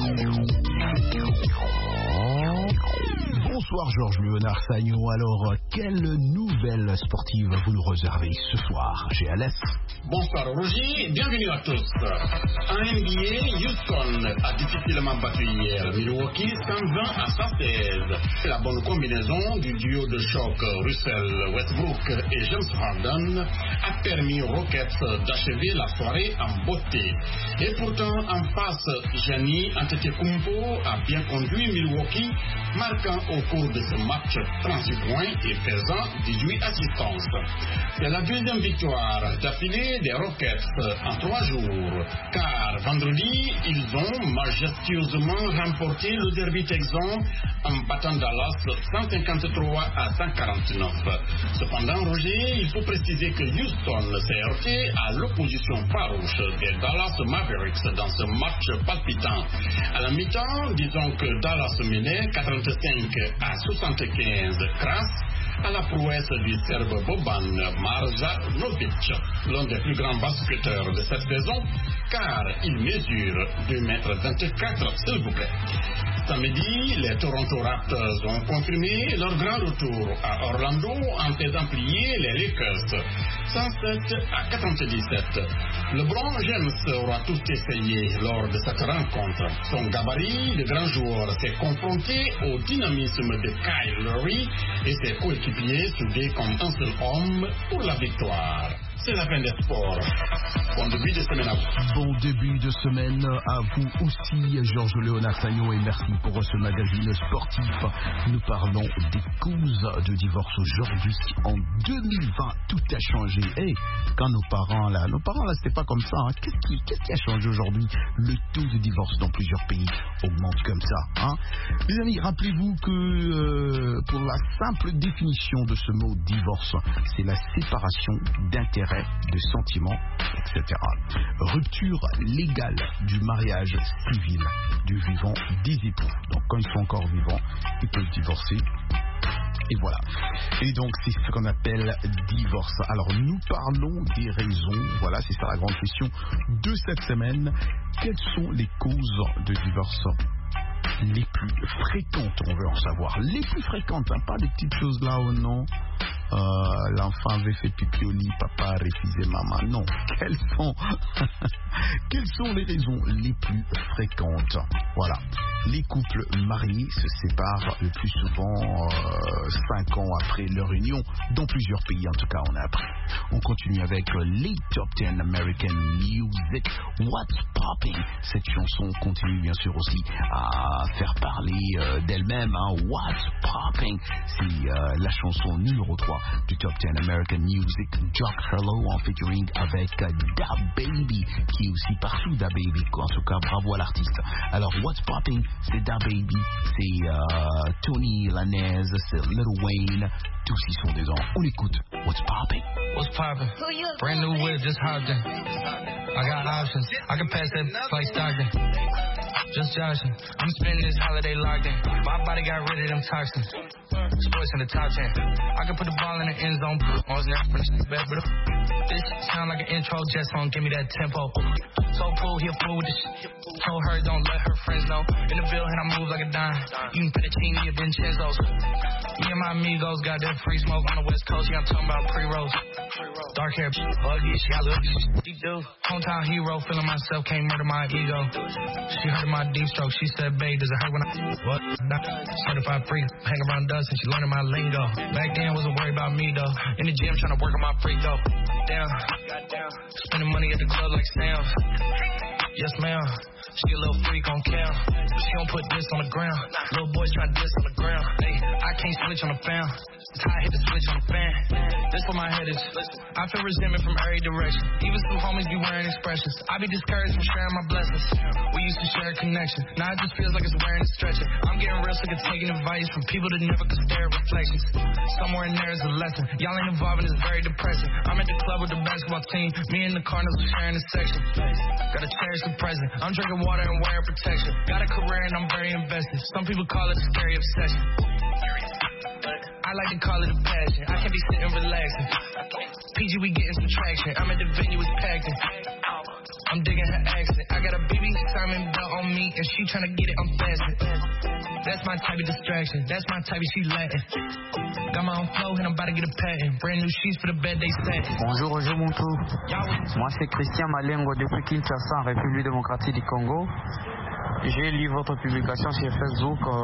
Bonsoir Georges Léonard Sagnon. Alors, quelle nouvelle sportive vous nous réservez ce soir, G L S? Bonsoir Roger, bienvenue à tous. En N B A, Houston a difficilement battu hier Milwaukee cent vingt à cent seize. La bonne combinaison du duo de choc Russell Westbrook et James Harden a permis aux Rockets d'achever la soirée en beauté. Et pourtant, en face, Giannis Antetokounmpo a bien conduit Milwaukee, marquant au cours de ce match trente-huit points et faisant dix-huit assistances. C'est la deuxième victoire d'affilée des Rockets en trois jours, car vendredi, ils ont majestueusement remporté le derby texan en battant Dallas cent cinquante-trois à cent quarante-neuf. Cependant, Roger, il faut préciser que Houston s'est heurté à l'opposition farouche des Dallas Mavericks dans ce match palpitant. À la mi-temps, disons que Dallas menait quatre-vingt-cinq à soixante-quinze grâce à la prouesse du Serbe Boban Marjanovic, l'un des plus grands basketteurs de cette saison, car il mesure deux mètres vingt-quatre, s'il vous plaît. Samedi, les Toronto Raptors ont confirmé leur grand retour à Orlando en faisant plier les Lakers cent sept à quatre-vingt-dix-sept. LeBron James aura tout essayé lors de cette rencontre. Son gabarit de grand joueur s'est confronté au dynamisme de Kyle Lowry et ses coéquipiers soudés comme un seul homme pour la victoire. C'est la fin des sports. Bon début de semaine à vous. Bon début de semaine à vous aussi, Georges Léonard Sagnon, et merci pour ce magazine sportif. Nous parlons des causes de divorce aujourd'hui. En deux mille vingt, tout a changé. Et quand nos parents là, nos parents là, c'était pas comme ça. Hein. Qu'est-ce qui, qu'est-ce qui a changé aujourd'hui? Le taux de divorce dans plusieurs pays augmente comme ça. Hein. Les amis, rappelez-vous que euh, pour la simple définition de ce mot divorce, c'est la séparation d'intérêts, de sentiments, et cetera. Rupture légale du mariage civil du vivant des époux. Donc quand ils sont encore vivants, ils peuvent divorcer. Et voilà. Et donc c'est ce qu'on appelle divorce. Alors nous parlons des raisons. Voilà, c'est ça la grande question de cette semaine. Quelles sont les causes de divorce les plus fréquentes? On veut en savoir. Les plus fréquentes, hein, pas des petites choses là ou non. Euh, l'enfant avait fait pipi au lit, papa a refusé maman. Non, quelles sont quelles sont les raisons les plus fréquentes? Voilà, les couples mariés se séparent le plus souvent euh, cinq ans après leur union, dans plusieurs pays en tout cas on a appris. On continue avec les Top dix American Music. What's Popping? Cette chanson continue bien sûr aussi à faire parler euh, d'elle-même. Hein. What's Popping? C'est euh, la chanson numéro trois du Top dix American Music. Jock Hello en featuring avec uh, Da Baby, qui est aussi partout Da Baby. En tout cas, bravo à l'artiste. Alors, What's Popping? C'est Da Baby, c'est uh, Tony Lanez, c'est Lil Wayne. Tous y sont dedans. On écoute What's Popping. What's popping? Brand new whip, just hopped in. I got options. I can pass that like Stockton. Just joshing. I'm spending this holiday locked in. My body got rid of them toxins. Sports in the top ten. I can put the ball in the end zone. On his neck, back, but this sound like an intro jet song. Give me that tempo. So cool, he a fool with the shit. Told her don't let her friends know. In the bill, and I move like a dime. Eating fettuccine at Vincenzo's. Me and my amigos got that free smoke on the West Coast. Yeah, I'm talking about pre-rolls. Dark hair, buggy, she got little she do. Hometown hero, feeling myself, can't murder my ego. She heard my deep stroke. She said, babe, does it hurt when I what? Certified freak, hang around dust, and she learning my lingo. Back then, wasn't worried about me though. In the gym, trying to work on my freak though. Damn, spending money at the club like Sam. Yes, ma'am. She a little freak on cam. She don't put this on the ground. Little boys try this on the ground. Hey, I can't switch on the fam. It's how I hit the switch on the fan. This where my head is. I feel resentment from every direction. Even some homies be wearing expressions. I be discouraged from sharing my blessings. We used to share a connection. Now it just feels like it's wearing and stretching. I'm getting real sick of taking advice from people that never could stare at reflections. Somewhere in there is a lesson. Y'all ain't involved and it's very depressing. I'm at the club with the basketball team. Me and the Cardinals are sharing a section. Gotta cherish the present. I'm drinking water and wearing protection. Got a career and I'm very invested. Some people call it a scary obsession. I like to call it a passion. I can be sitting relaxing. P G, we getting some traction. I'm at the venue, it's packed in. I'm digging her accent. I got a B B Simon belt on me, and she tryna get it unfastened. That's my type of distraction. That's my type of she Latin. Got my own flow, and I'm about to get a patent. Brand new sheets for the bed they set. Bonjour Roger Montou. Moi c'est Christian Malengo depuis Kinshasa, en République démocratique du Congo. J'ai lu votre publication sur Facebook, euh,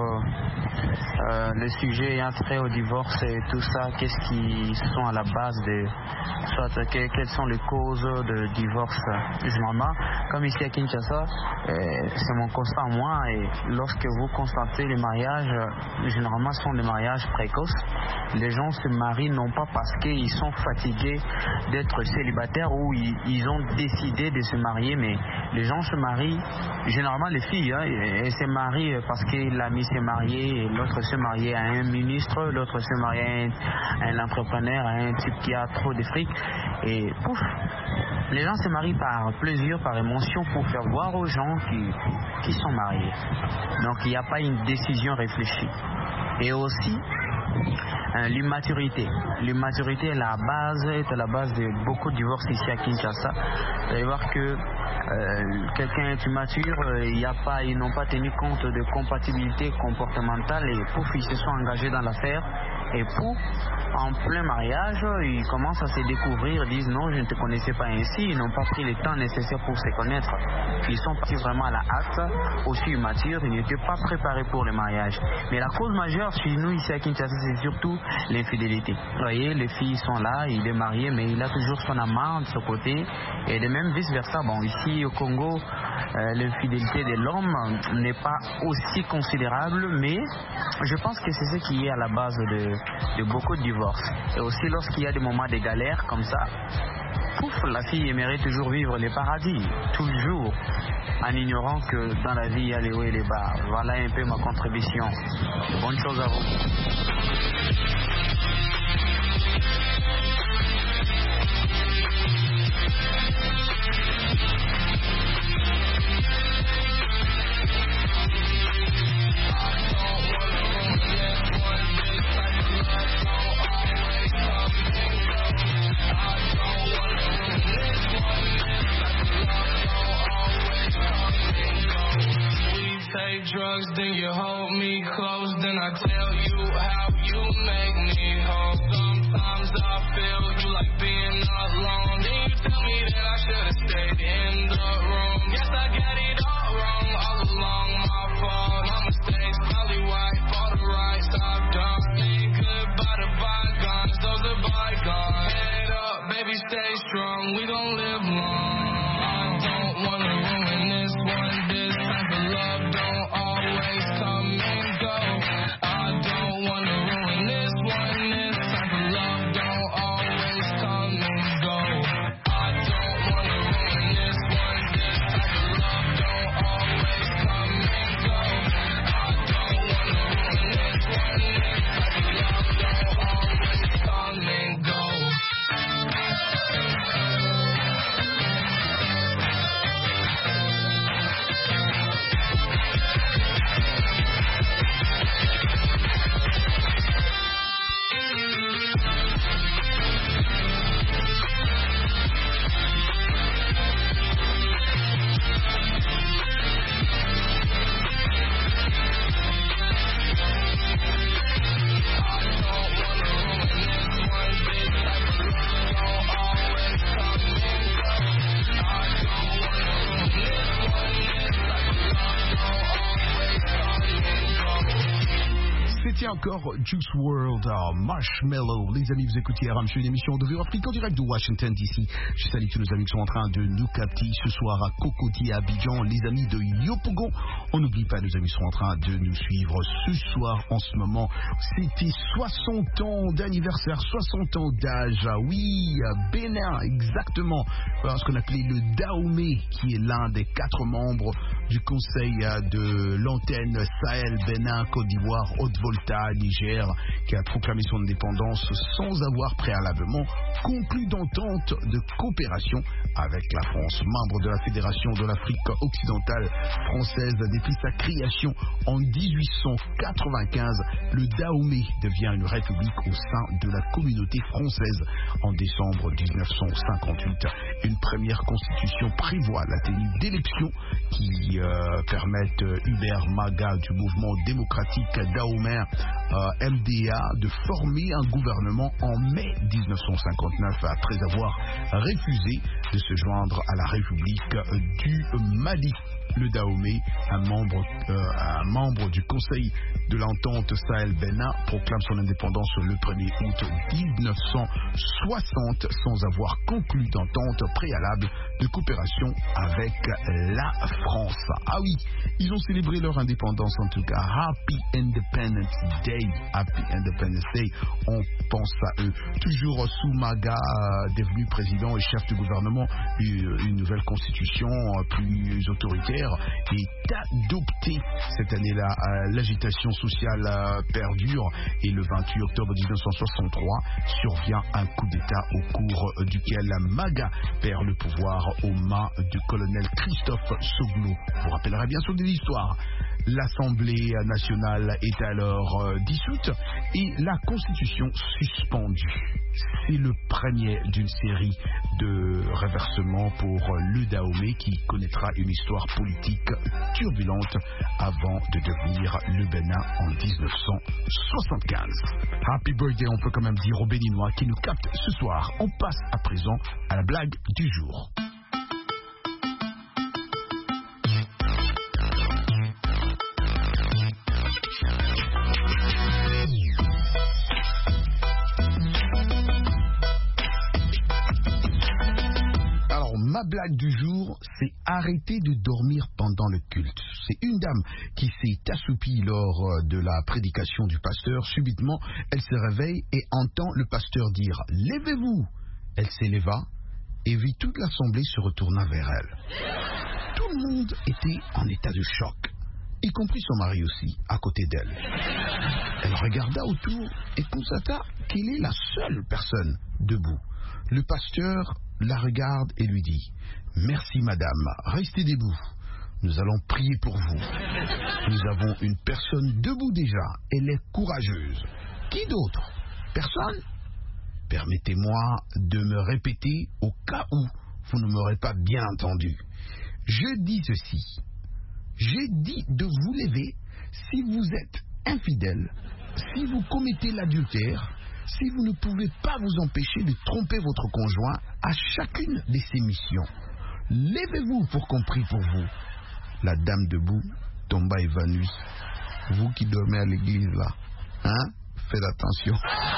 euh, le sujet ayant trait au divorce et tout ça, qu'est-ce qui sont à la base de, soit que, quelles sont les causes de divorce généralement. Comme ici à Kinshasa, euh, c'est mon constat moi, et lorsque vous constatez les mariages, généralement ce sont des mariages précoces. Les gens se marient non pas parce qu'ils sont fatigués d'être célibataires ou ils, ils ont décidé de se marier, mais les gens se marient, généralement les filles, hein, elles se marient parce que l'ami s'est marié, l'autre se marié à un ministre, l'autre se marié à un, à un entrepreneur, à un type qui a trop de fric, et pouf, les gens se marient par plaisir, par émotion, pour faire voir aux gens qui, qui sont mariés. Donc il n'y a pas une décision réfléchie. Et aussi Euh, l'immaturité. L'immaturité est la base, est à la base de beaucoup de divorces ici à Kinshasa. Vous allez voir que euh, quelqu'un est immature, euh, il y a pas, ils n'ont pas tenu compte de compatibilité comportementale et pouf, ils se sont engagés dans l'affaire. Et pouf, en plein mariage, ils commencent à se découvrir, disent non, je ne te connaissais pas ainsi, ils n'ont pas pris le temps nécessaire pour se connaître. Ils sont partis vraiment à la hâte, aussi immatures, ils n'étaient pas préparés pour le mariage. Mais la cause majeure chez nous ici à Kinshasa, c'est surtout l'infidélité. Vous voyez, les filles sont là, il est marié, mais il a toujours son amant de ce côté, et de même vice versa. Bon, ici au Congo, euh, l'infidélité de l'homme n'est pas aussi considérable, mais je pense que c'est ce qui est à la base de, de beaucoup de divorces. Et aussi lorsqu'il y a des moments de galère comme ça, pouf, la fille aimerait toujours vivre les paradis, toujours, en ignorant que dans la vie il y a les hauts et les bas. Voilà un peu ma contribution. Bonne chose à vous. Drugs, then you hold me close, then I tell you how you make me whole. Sometimes I feel you like being alone, then you tell me that I should have stayed in the room. Guess I got it all wrong, all along my fault. My mistakes probably wipe all the rights I've done. Ain't good by the bygones, those are bygones. Head up, baby, stay strong, we gon' live long. I don't wanna ruin this one, this type of love don't always come and go. I don't wanna ruin this one, this type of love don't always come and go. I don't wanna ruin this one, this type of love don't always come and go. I don't wanna ruin this one, this type of love don't always come and go. C'était encore Juice world, uh, Marshmello. Les amis, vous écoutez R M C, une émission de V O Afrique en direct de Washington D C. Je salue tous nos amis qui sont en train de nous capter ce soir à Cocody, à Abidjan, les amis de Yopougon. On n'oublie pas, nos amis sont en train de nous suivre ce soir en ce moment. C'était soixante ans d'anniversaire, soixante ans d'âge. Oui, Bénin, exactement. Voilà ce qu'on appelait le Dahomey, qui est l'un des quatre membres du conseil de l'antenne Sahel, Bénin, Côte d'Ivoire, Haute-Volta. État Niger qui a proclamé son indépendance sans avoir préalablement conclu d'entente de coopération avec la France. Membre de la Fédération de l'Afrique occidentale française depuis sa création en dix-huit cent quatre-vingt-quinze, le Dahomey devient une république au sein de la communauté française en décembre mille neuf cent cinquante-huit. Une première constitution prévoit la tenue d'élections qui euh, permettent euh, Hubert Maga du mouvement démocratique Dahomey euh, M D A de former un gouvernement en mai mille neuf cent cinquante-neuf après avoir refusé de se joindre à la République du Mali. Le Dahomey, un membre, euh, un membre du Conseil de l'entente Sahel-Bénin, proclame son indépendance le premier août mille neuf cent soixante sans avoir conclu d'entente préalable de coopération avec la France. Ah oui, ils ont célébré leur indépendance en tout cas. Happy Independence Day. Happy Independence Day. On pense à eux. Toujours sous Maga, devenu président et chef du gouvernement, une nouvelle constitution plus autoritaire est adoptée cette année-là. L'agitation sociale perdure et le vingt-huit octobre mille neuf cent soixante-trois survient un coup d'État au cours duquel Maga perd le pouvoir aux mains du colonel Christophe Soglo. Vous vous rappellerez bien sûr de l'histoire. L'Assemblée nationale est alors euh, dissoute et la Constitution suspendue. C'est le premier d'une série de réversements pour le Dahomey qui connaîtra une histoire politique turbulente avant de devenir le Bénin en mille neuf cent soixante-quinze. Happy birthday, on peut quand même dire aux Béninois qui nous captent ce soir. On passe à présent à la blague du jour. Ma blague du jour, c'est arrêter de dormir pendant le culte. C'est une dame qui s'est assoupie lors de la prédication du pasteur. Subitement, elle se réveille et entend le pasteur dire « Levez-vous !» Elle s'éleva et vit toute l'assemblée se retourna vers elle. Tout le monde était en état de choc, y compris son mari aussi, à côté d'elle. Elle regarda autour et constata qu'elle est la seule personne debout. Le pasteur la regarde et lui dit « Merci madame, restez debout. Nous allons prier pour vous. Nous avons une personne debout déjà. Elle est courageuse. Qui d'autre? Personne? Permettez-moi de me répéter au cas où vous ne m'aurez pas bien entendu. Je dis ceci. J'ai dit de vous lever si vous êtes infidèle, si vous commettez l'adultère, si vous ne pouvez pas vous empêcher de tromper votre conjoint à chacune de ses missions. Levez-vous pour qu'on prie pour vous. » La dame debout tomba évanouie. Vous qui dormez à l'église là, hein? Faites attention.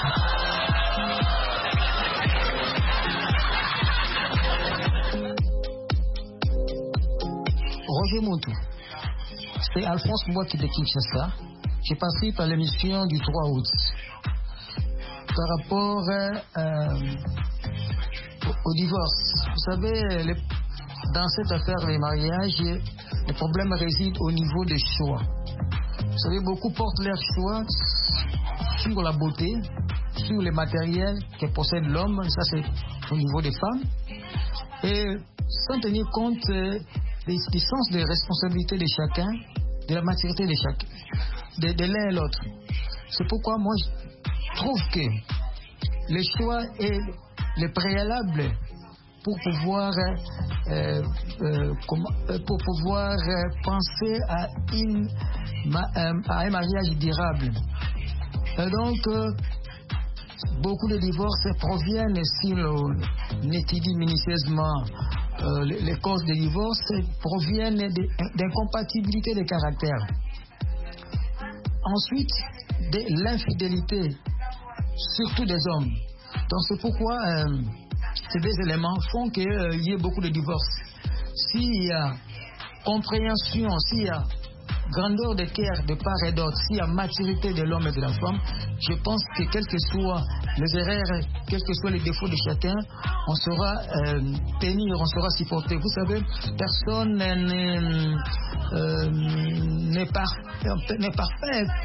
Roger Montou. C'est Alphonse Mouaki de Kinshasa. J'ai passé par l'émission du trois août. Par rapport euh, au, au divorce. Vous savez, les, dans cette affaire des mariages, le problème réside au niveau des choix. Vous savez, beaucoup portent leur choix sur la beauté, sur les matériels que possède l'homme, ça c'est au niveau des femmes, et sans tenir compte euh, des, des sens de responsabilité de chacun, de la maturité de chacun, de, de l'un et l'autre. C'est pourquoi moi je trouve que le choix est le préalable pour pouvoir euh, euh, comment, euh, pour pouvoir euh, penser à, une, ma, euh, à un mariage durable. Et donc euh, beaucoup de divorces proviennent, si l'on étudie minutieusement euh, les, les causes de divorce, proviennent d'incompatibilité de caractère. Ensuite, de l'infidélité, surtout des hommes. Donc c'est pourquoi euh, ces deux éléments font qu'il euh, y ait beaucoup de divorces. S'il y a compréhension, s'il y a grandeur de cœur de part et d'autre, s'il y a maturité de l'homme et de la femme, je pense que quelles que soient les erreurs, quels que soient les défauts de chacun, on saura euh, tenir, on saura supporter. Vous savez, personne n'est, euh, n'est, par, n'est parfait.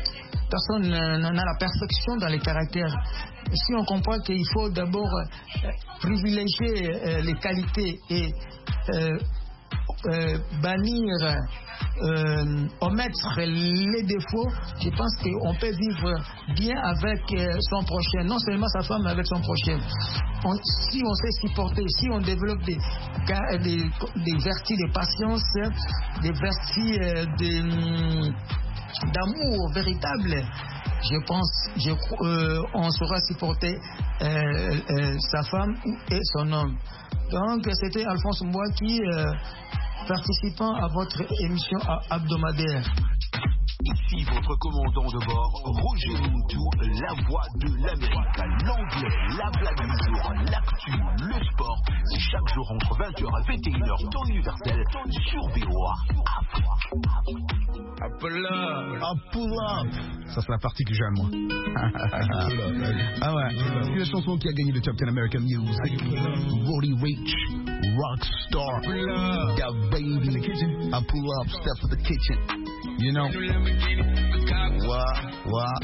personne n'a la perfection dans les caractères. Si on comprend qu'il faut d'abord euh, privilégier euh, les qualités et euh, euh, bannir, euh, omettre les défauts, je pense qu'on peut vivre bien avec euh, son prochain, non seulement sa femme, mais avec son prochain. On, si on sait supporter, si on développe des, des, des vertus de patience, des vertus euh, de, d'amour véritable, je pense, je, euh, on saura supporter euh, euh, sa femme et son homme. Donc c'était Alphonse Mbouaki, euh, participant à votre émission hebdomadaire. Ici votre commandant de bord, Roger Muntu, la voix de l'Amérique, l'anglais, la blague du jour, l'actu, le sport. C'est chaque jour entre vingt heures et vingt et une heures, temps universel, sur V O A Afrique. I pull up. I pull up. Ça c'est la partie que j'aime moi. Ah ouais, c'est la chanson qui a gagné le Top ten American Music. Roddy Ricch, Rockstar, Da Baby, I pull up, step for the kitchen. You know. What? What?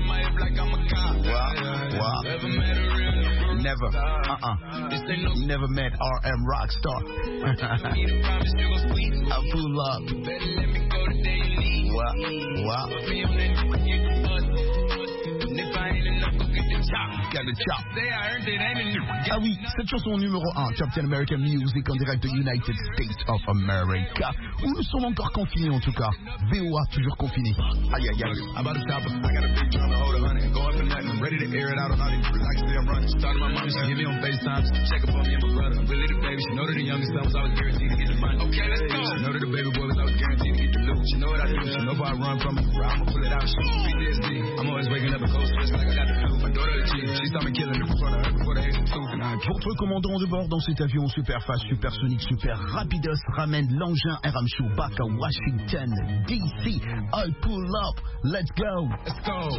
What? What? Never. Uh-uh. Never met R M Rockstar. I pull up. What? What? Ah oui, cette chanson numéro un, Top ten American Music en direct de United States of America, où nous sommes encore confinés en tout cas. V O A toujours confiné. Aïe aïe aïe. About to stop I got a big drum to hold a hundred. Go up and nothing. Ready to air it out on all these. Like I say I'm running. Started my mom, she hit me on FaceTime. Check up on me and my brother. Really the baby. She know that the youngest son was always guaranteed to get the money. Okay, let's go. She know that the baby boy was always guaranteed to get the loot. She know what I do. She know if I run from it, I'ma pull it out. She P T S D. I'm always waking up a cold sweat like I got the flu. My daughter the chief. She saw me killing her before the before the Haitian tooth. Votre commandant de bord dans cet avion super fast, supersonique, super rapidos ramène l'engin R M Show back à Washington D C. I pull up, let's go. Let's go.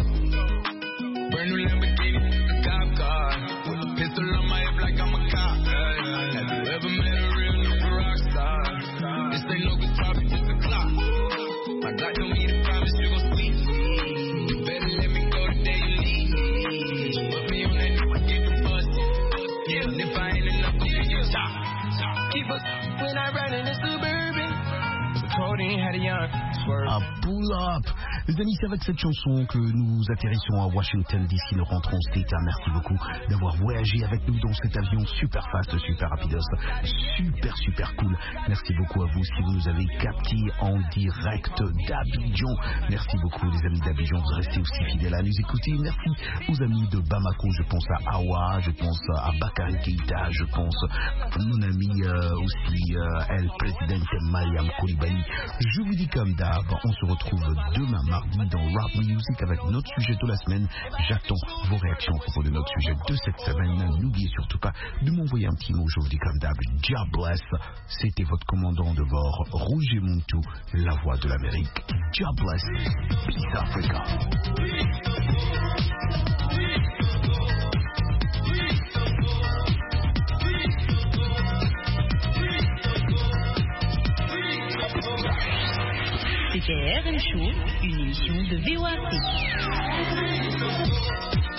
Brand new Lamborghini, a cop car. With a pistol on my hip like I'm a cop. Have you ever met a real new rock star? This ain't no good, probably just a clock. My God told me to promise you gon' sweet me. You better let me go the day you leave me. Put me on that new get the bus. Yeah, and if I ain't enough, go get your top. Keep us when I ride in the Suburban. So Cody had a young swerve. A pull up. Les amis, c'est avec cette chanson que nous atterrissons à Washington D C, nous rentrons au State. Merci beaucoup d'avoir voyagé avec nous dans cet avion super fast, super rapidos, super super cool. Merci beaucoup à vous si vous nous avez capté en direct d'Abidjan. Merci beaucoup les amis d'Abidjan, vous restez aussi fidèles à nous écouter. Merci aux amis de Bamako, je pense à Awa, je pense à Bakary Keïta, je pense à mon ami euh, aussi euh, El Presidente Mariam Koulibaly. Je vous dis comme d'hab, on se retrouve demain mardi dans Rap Music avec notre sujet de la semaine. J'attends vos réactions à propos de notre sujet de cette semaine. N'oubliez surtout pas de m'envoyer un petit mot, je vous dis comme d'hab. God bless. C'était votre commandant de bord, Roger Muntu, la voix de l'Amérique. God bless. Peace Africa. C'était R M Show, une émission de V O A Afrique.